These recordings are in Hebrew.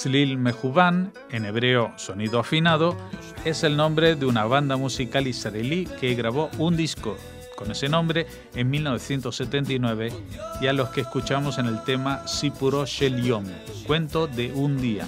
Tzlil Mejuvan, en hebreo sonido afinado, es el nombre de una banda musical israelí que grabó un disco con ese nombre en 1979 y a los que escuchamos en el tema Sipuro Shel Yom, cuento de un día.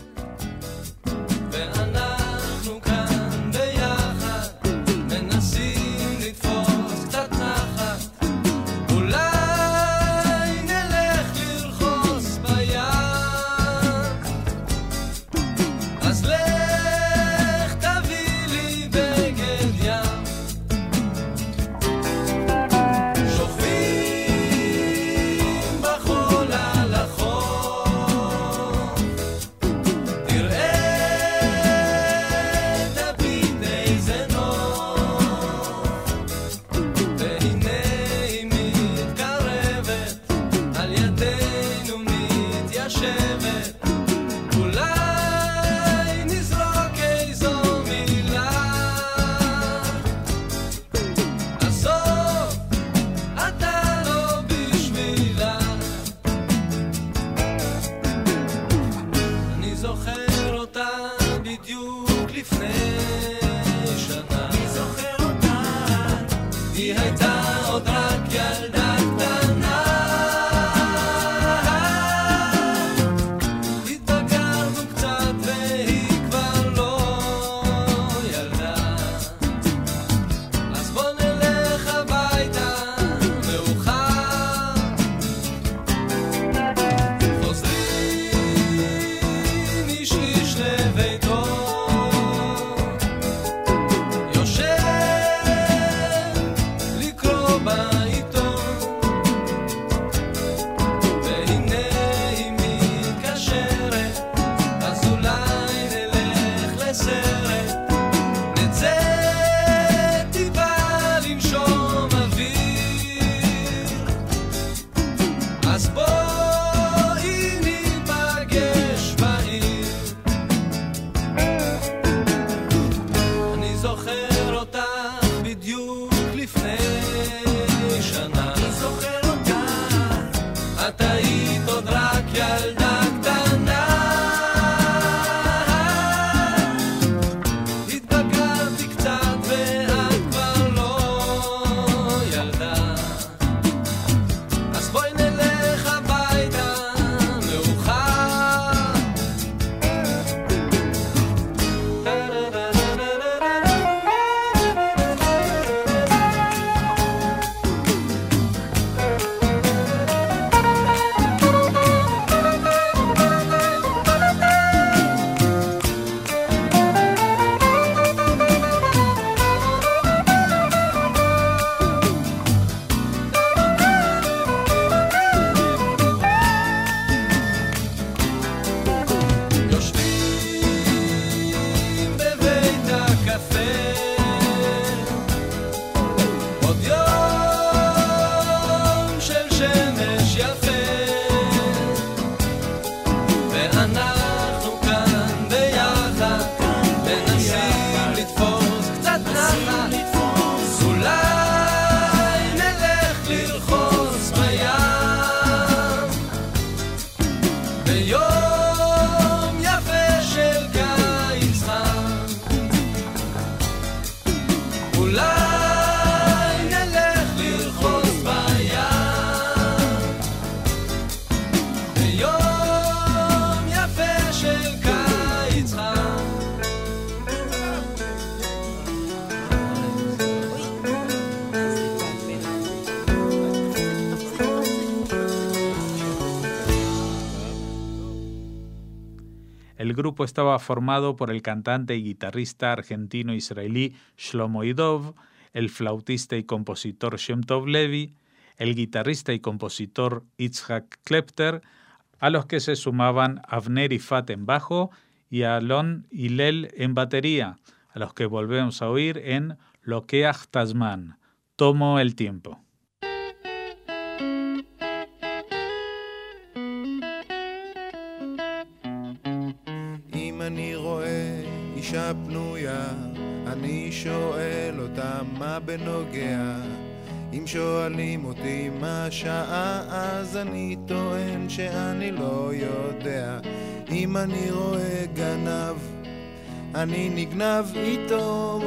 El grupo estaba formado por el cantante y guitarrista argentino-israelí Shlomo Idov, el flautista y compositor Shem Tov Levi, el guitarrista y compositor Itzhak Klepter, a los que se sumaban Avner Ifat en bajo y Alon Hillel en batería, a los que volvemos a oír en Lokeach Tazman, Tomo el tiempo. אם אני רואה אישה פנויה, אני שואל אותה מה בנוגע. אם שואלים אותי מה שעה, אז אני טוען שאני לא יודע. אם אני רואה גנב, אני נגנב איתו,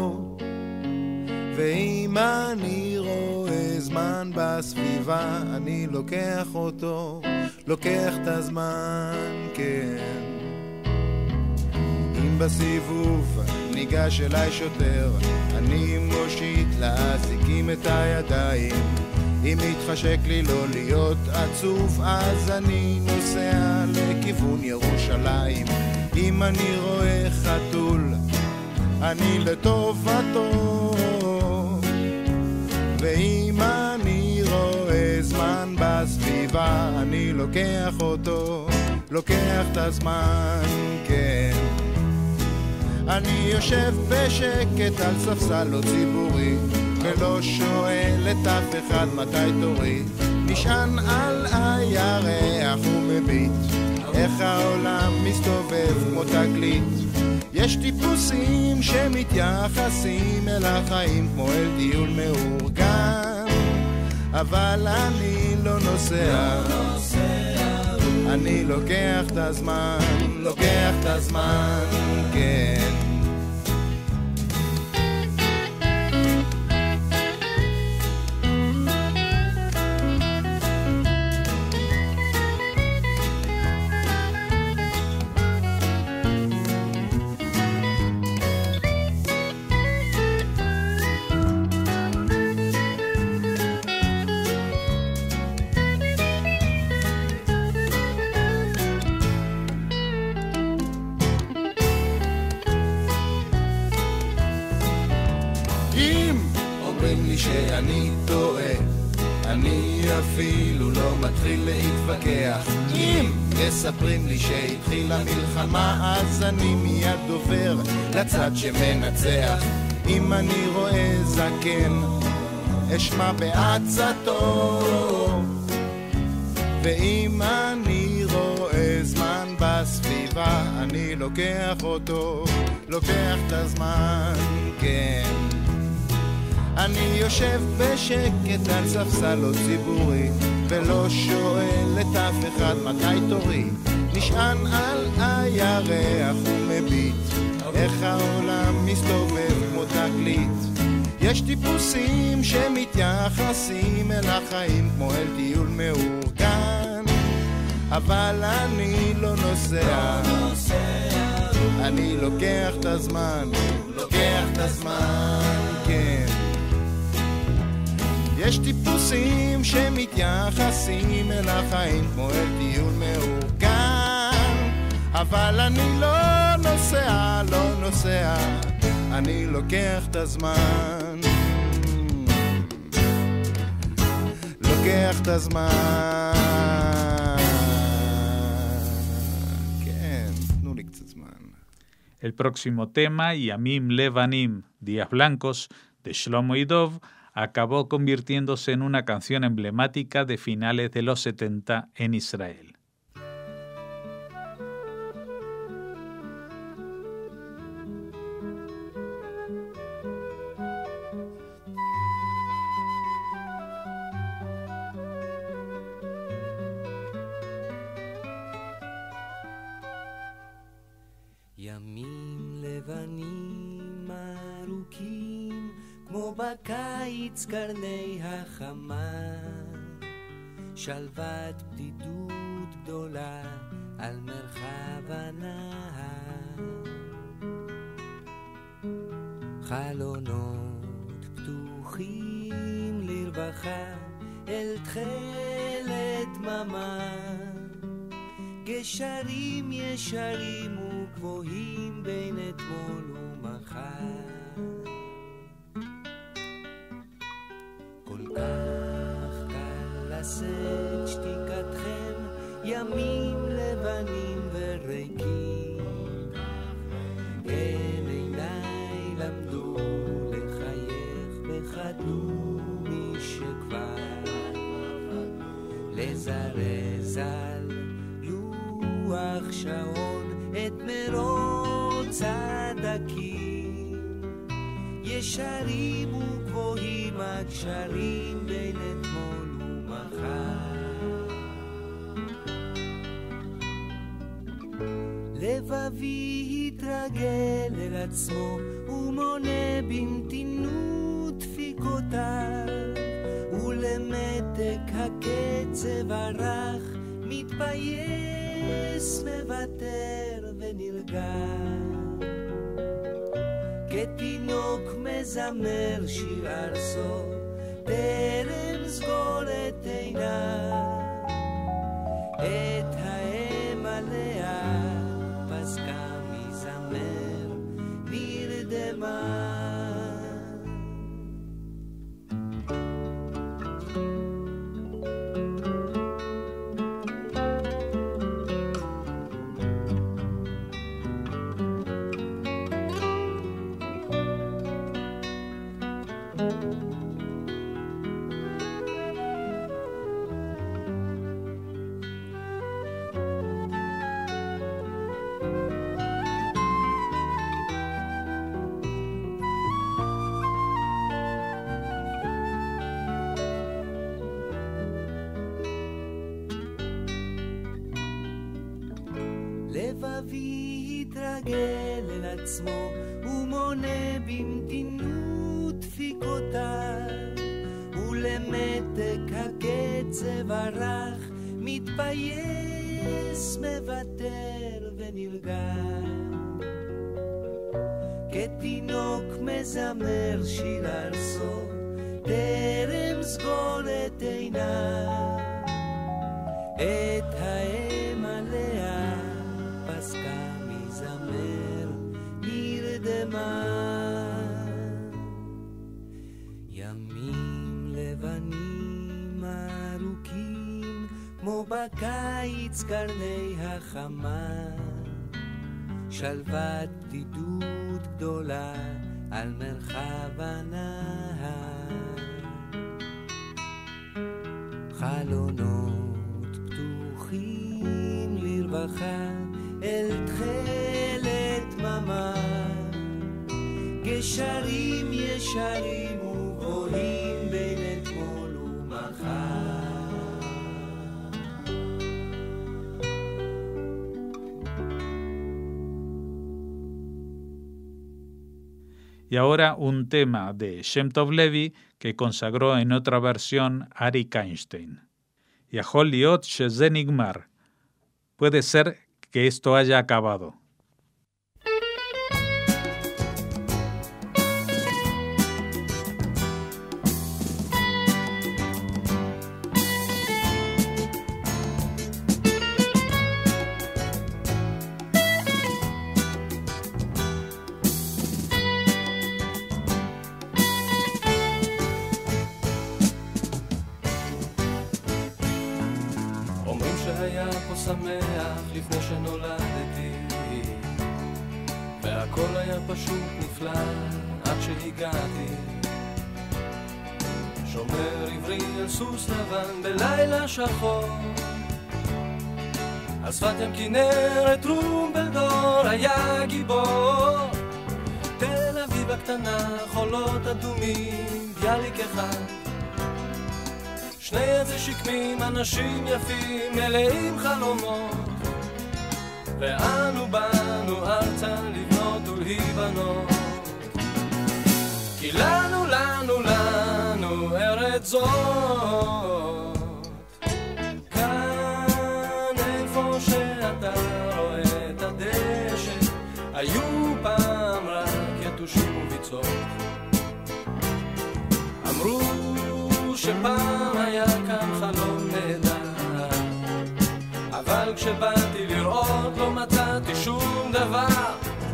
ואם אני רואה זמן בסביבה, אני לוקח אותו, לוקח את הזמן, כן. אם בסיבוב ניגש אליי שוטר, אני מושיט לאזיקים את הידיים. אם מתחשק לי לא להיות עצוב, אז אני נוסע לכיוון ירושלים. אם אני רואה חתול, אני לטובתו, ואם אני רואה זמן בסביבה, אני לוקח אותו, לוקח את הזמן, כן. אני יושב בשקט על ספסל לא ציבורי, ולא שואל את אף אחד מתי תורי. נשען על הירח ומביט איך העולם מסתובב כמו תגלית. יש טיפוסים שמתייחסים אל החיים כמו אל טיול מאורגן, אבל אני לא נוסע, אני לוקח את הזמן, לוקח את הזמן, כן. שאני טועה, אני אפילו לא מתחיל להתווכח. אם מספרים לי שהתחילה מלחמה, אז אני מיד עובר לצד שמנצח. אם אני רואה זקן, אשמע בעצתו, ואם אני רואה זמן בסביבה, אני לוקח אותו, לוקח את הזמן, כן. אני יושב בשקט על ספסל לא ציבורי, ולא שואל את אף אחד מתי תורי. נשען על הירח ומביט איך העולם מסתובב כמו תגלית. יש טיפוסים שמתייחסים אל החיים כמו אל טיול מאורגן, אבל אני לא נוסע, אני לוקח את הזמן, לוקח את הזמן, כן. יש טיפוסים שמתייחסים אל החיים כמו אל טיול מאורגן, אבל אני לא נוסע, לא נוסע, אני לוקח את הזמן, לוקח את הזמן, כן, תנו לי קצת זמן. El próximo tema, Yamim Levanim, Días Blancos, de Shlomo Idov, acabó convirtiéndose en una canción emblemática de finales de los 70 en Israel. ימים לבנים ארוכים כמו בקיץ קרני החמה, שלוות בדידות גדולה על מרחב הנהר, חלונות פתוחים לרווחה אל תכלת דממה, גשרים ישרים וגבוהים בין אתמול ומחר. כל כך קל לשאת שתיקתכם, ימים לבנים וריקים, כן עיניי למדו לחייך וחדלו משכבר לזרז על לוח שעון את מרוץ הדקים, גשרים וגבוהים הגשרים בין אתמול ומחר. לבבי התרגל אל עצמו ומונה במתינות דפיקותיו, ולמתק הקצב הרך מתפייס, מוותר ונרגע. כתינוק מזמר שיר ארצו, טרם סגור את עיניו. את האם עליה פסקה מזמר נרדמה. לבבי התרגל אל עצמו ומונה במתינות דפיקותיו, ולמתק הקצב הרך מתפייס, מוותר ונרגע. כתינוק מזמר שיר ארצו, טרם סגור את עיניו. את האם עליה פסקה מזמר נרדמה. ימים לבנים ארוכים כמו בקיץ קרני החמה, שלוות בדידות גדולה על מרחב הנהר. חלונות פתוחים לרווחה אל תחילת דממה, גשרים ישרים וגבוהים בין אתמול ומחר. Y ahora un tema de Shem Tov Levi que consagró en otra versión Arik Einstein. Yahol liot sheze nigmar. Puede ser que esto haya acabado. שמח לפני שנולדתי, והכל היה פשוט נפלא עד שהגעתי. שומר עברי על סוס לבן בלילה שחור, על שפת ים כנרת טרומפלדור היה גיבור. תל אביב הקטנה, חולות אדומים, ביאליק אחד, שני עצי שקמים, אנשים יפים, מלאים חלומות, ואנו באנו ארצה לבנות ולהיבנות. כי לנו, לנו, לנו ארץ זאת, כאן איפה שאתה רואה את הדשא, היו פעם רק יתושים וביצות. אמרו שפעם היה כאן חלום נהדר, אבל כשבאתי לראות לא מצאתי שום דבר.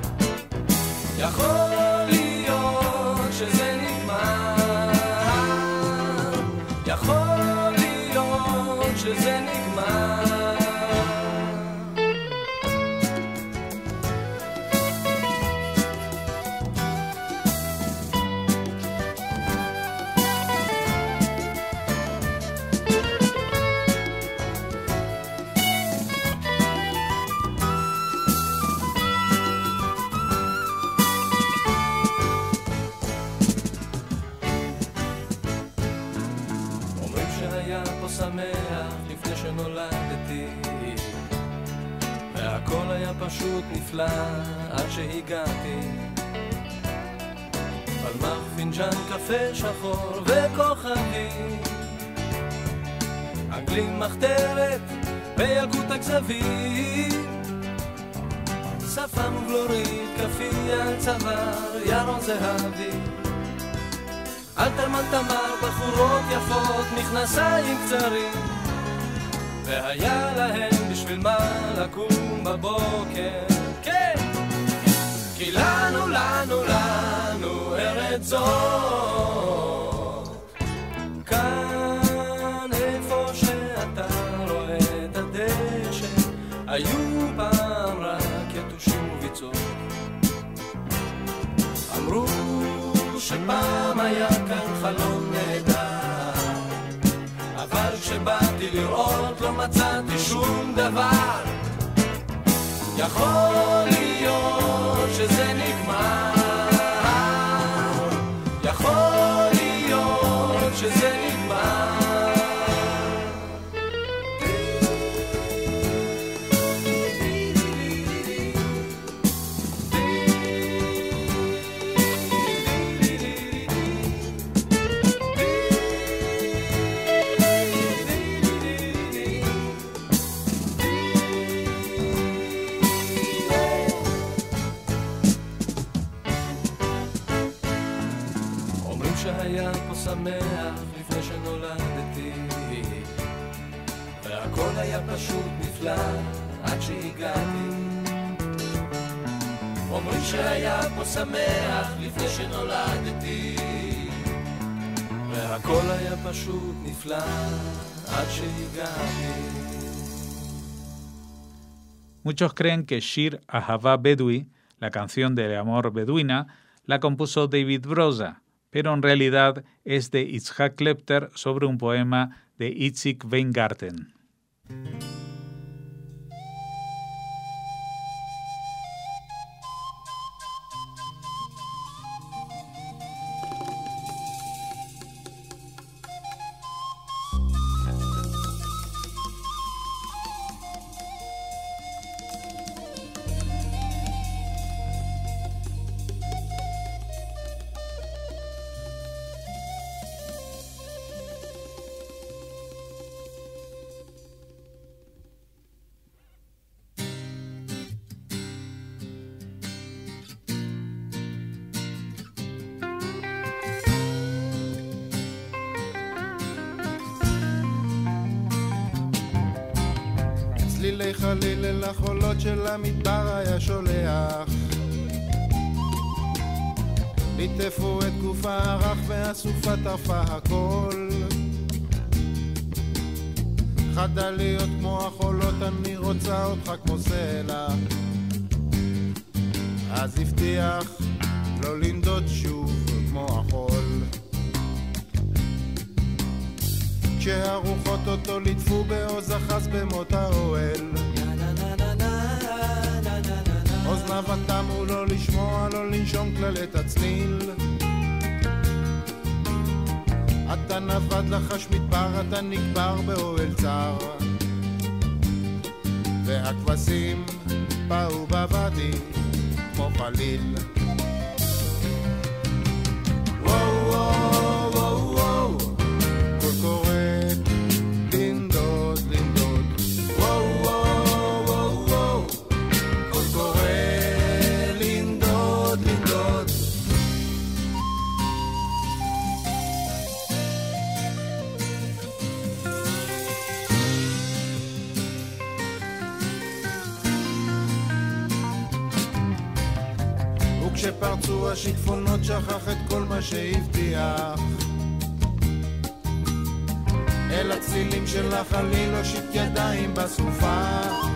יכול להיות שזה נגמר, יכול להיות שזה נגמר. פשוט נפלא עד שהגעתי על מרפינג'ן קפה שחור וכוכבי אנגלים מחתרת וילקוט הכזבים שפה מוגלורית כפי על צוואר ירון זהבי אלתרמן תמר בחורות יפות מכנסיים קצרים והיה להם בשביל מה לקום בבוקר כן כי לנו ארץ זאת כאן איפה שאתה רואה את הדשא היו פעם רק יתושים וביצות אמרו שפעם היה כאן חלום נהדר אבל כשבאתי לראות לא מצאתי שום דבר יכול להיות שזה נגמר יכול להיות שזה נגמר שהיה פה שמח לפני שנולדתי והכל היה פשוט נפלא עד שהגעתי אומרים שהיה פה שמח לפני שנולדתי והכל היה פשוט נפלא עד שהגעתי Muchos creen que Shir Ahava Bedui, la canción de amor beduina, la compuso David Broza, pero en realidad es de Itzhak Klepter sobre un poema de Itzik Weingarten. צלילי חליל אל החולות של המדבר היה שולח ליטפו את גוף הערך והסופה טרפה הכל חדה להיות כמו החולות אני רוצה אותך כמו סלע אז הבטיח לא לנדוד שוב כמו החול כשהרוחות אותו ליטפו בעוז אחז במות האוהל אוזניו תמו לא לשמוע לא לנשום כללת הצליל אתה נבד לחש מדבר אתה נקבר באוהל צר והכבשים באו בוואדי כמו חליל וואו וואו וואו וואו קול קורא לנדוד לנדוד וואו וואו וואו וואו קול קורא לנדוד לנדוד וכשפרצו השיטפונות שכח את כל מה שהבטיח אל הצלילים של החליל הושיט ידיים בסופה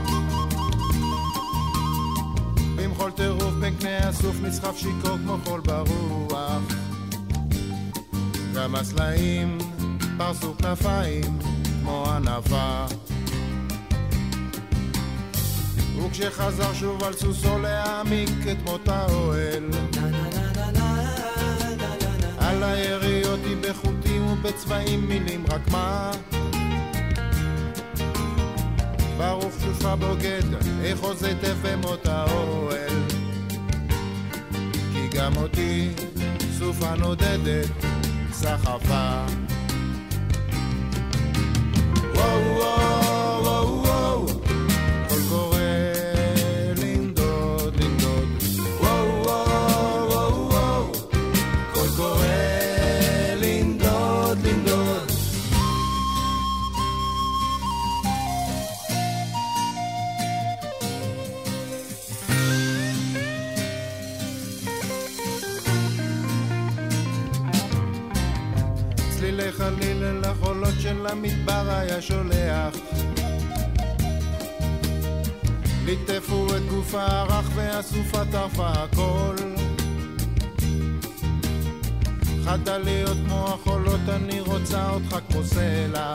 במחול טירוף בין קני הסוף נסחף שיקור כמו חול ברוח גם הסלעים פרסו כנפיים כמו ענבה וכשחזר שוב על סוסו להעמיק את מות האוהל על היריות היא בחוטים ובצבעים מילים רק מה ברוך שופך בוגד, איך עוזי תפמות האוהל, כי גם אותי סופה נודדת סחפה. וואו וואו וואו וואו, קול קורא לנדוד לנדוד. וואו וואו וואו וואו, קול קורא לנדוד לנדוד. צלילי חליל אל החולות של המדבר היה שולח, ליטפו את גופה הרך והסופה טרפה הכל. חדה להיות כמו החולות, אני רוצה אותך כמו סלע.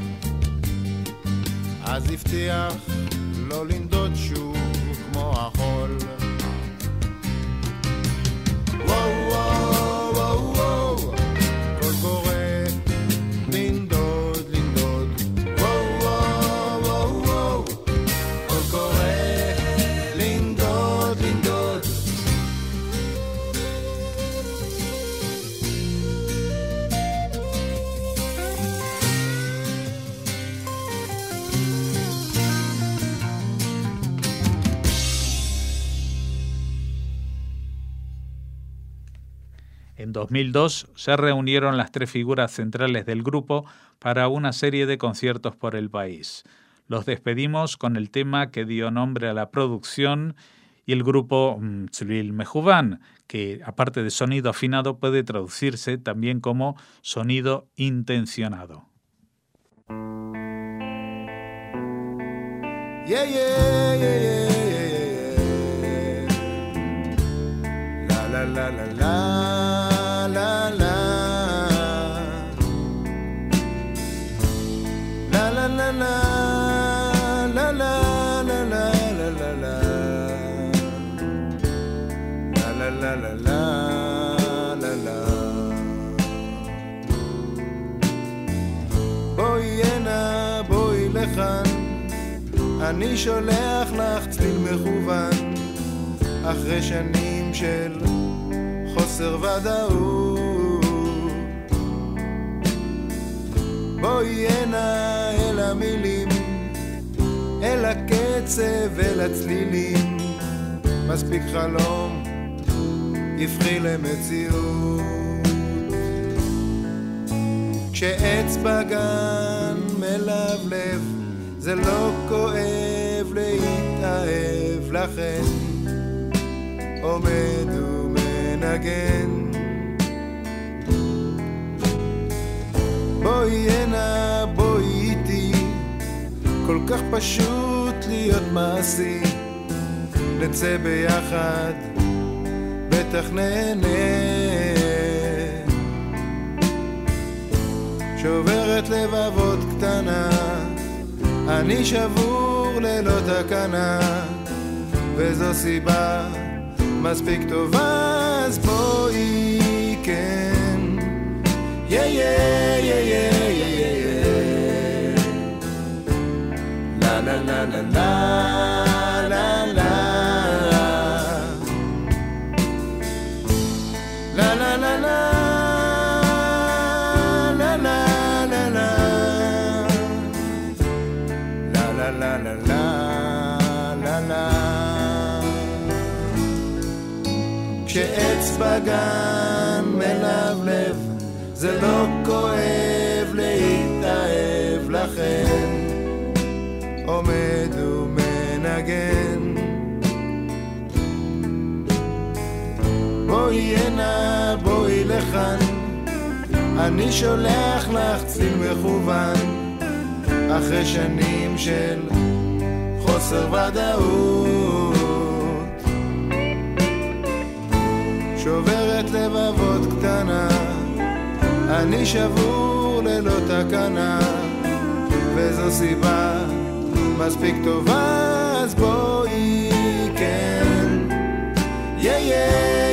אז הבטיח לא לנדוד שוב כמו החול. וואו וואו וואו וואו, קול קורא לנדוד לנדוד. וואו וואו וואו וואו, קול קורא לנדוד לנדוד. En 2002 se reunieron las tres figuras centrales del grupo para una serie de conciertos por el país. Los despedimos con el tema que dio nombre a la producción y el grupo Tzlil Mejuvan, que aparte de sonido afinado puede traducirse también como sonido intencionado. Yeah, yeah, yeah, yeah, yeah, yeah. La la la la la la la. La la la la la la la la la la la. La la la la la la. בואי הנה, בואי לכאן, אני שולח לך צליל מכוון, אחרי שנים של חוסר ודאות. בואי הנה אל המילים, אל הקצב, אל הצלילים, מספיק חלום יפחי למציאות. כשעץ בגן מלבלב, זה לא כואב להתאהב, לכן עומד ומנגן. בואי הנה, בואי איתי, כל כך פשוט להיות מעשי, נצא ביחד, בטח נהנה. שוברת לבבות קטנה, אני שבור ללא תקנה, וזו סיבה מספיק טובה, אז בואי כן. יא יא יא יא יא יא. לה לה לה לה לה לה לה. לה לה לה לה. La la la la la. כשעץ בגן מלבלב, זה לא כואב להתאהב, לכן עומד ומנגן. בואי הנה, בואי לכאן, אני שולח לך צליל מכוון, אחרי שנים של חוסר ודאות. שוברת לבבות קטנה, אני שבור ללא תקנה, וזו סיבה מספיק טובה, אז בואי כן. יא יא